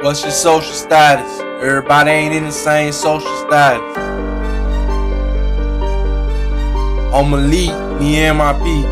What's your social status? Everybody ain't in the same social status. I'm elite, me and my peeps.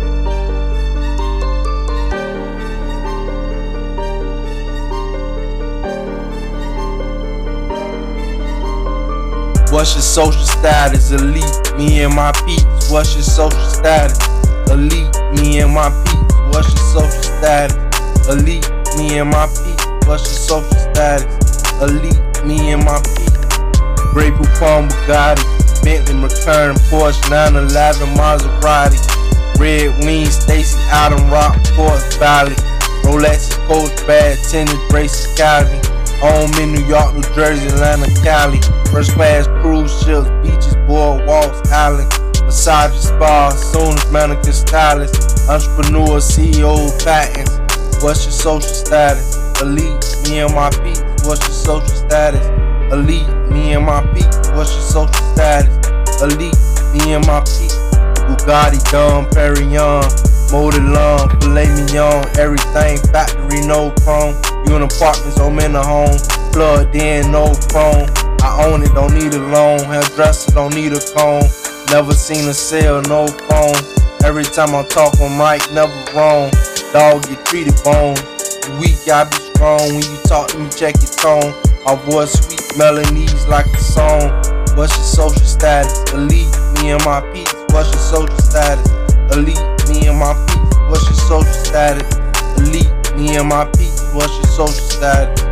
What's your social status? Elite, me and my peeps. What's your social status? Elite, me and my peeps. What's your social status? Elite, me and my peeps. What's your social status? Elite, me and my peeps. Grey Poupon Bugatti, Bentley McLaren, Porsche 911 Maserati, Red Wing Stacy Adam Rock, Forest Valley, Rolex Coach Bad Tennis Braces Cali. Home in New York, New Jersey, Atlanta, Cali. First class cruise ships, beaches, boardwalks, island, massage spas, soonest mannequin stylist, entrepreneur, CEO, patents. What's your social status? Elite, me and my peeps. What's your social status? Elite, me and my peeps. What's your social status? Elite, me and my peeps. Bugatti, Dom Perignon, Modelon, filet mignon, everything factory, no chrome. You in apartments, I'm in the home, plugged in, no phone. I own it, don't need a loan. Hairdresser, don't need a comb. Never seen a sale, no phone. Every time I talk on mic, never wrong. Dog get treated bone. You weak, I be strong. When you talk to me, check your tone. My voice sweet melodies like a song. What's your social status? Elite, me and my peeps. What's your social status? Elite, me and my peeps. What's your social status? Elite, me and my peeps. What's your social status?